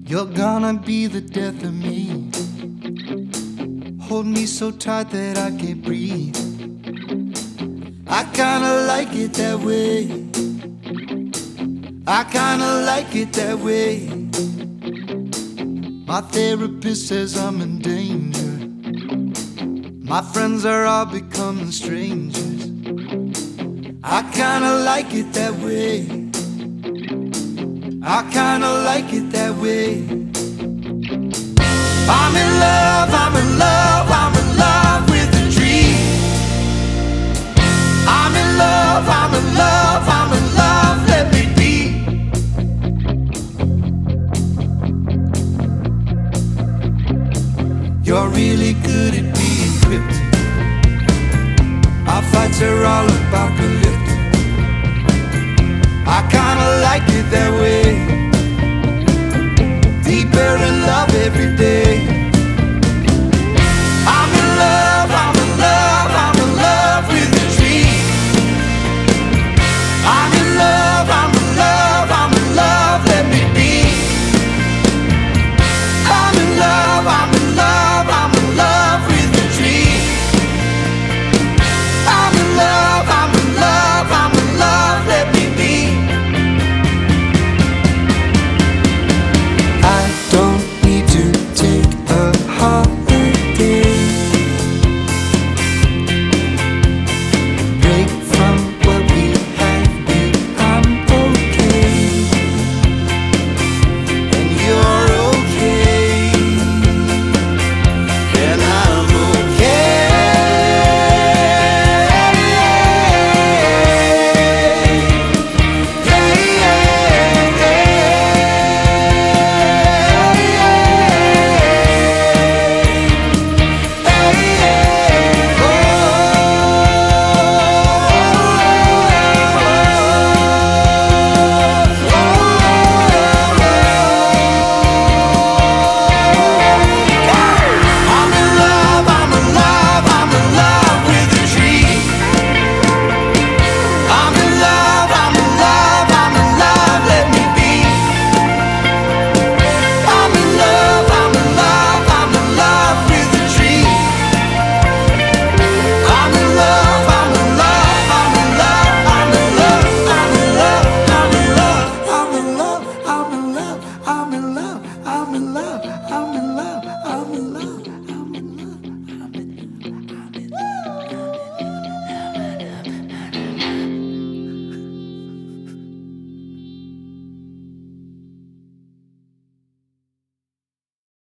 You're gonna be the death of me. Hold me so tight that I can't breathe. I kinda like it that way. I kinda like it that way. My therapist says I'm in danger. My friends are all becoming strangers. I kinda like it that way. I kinda like it that way. I'm in love, I'm in love.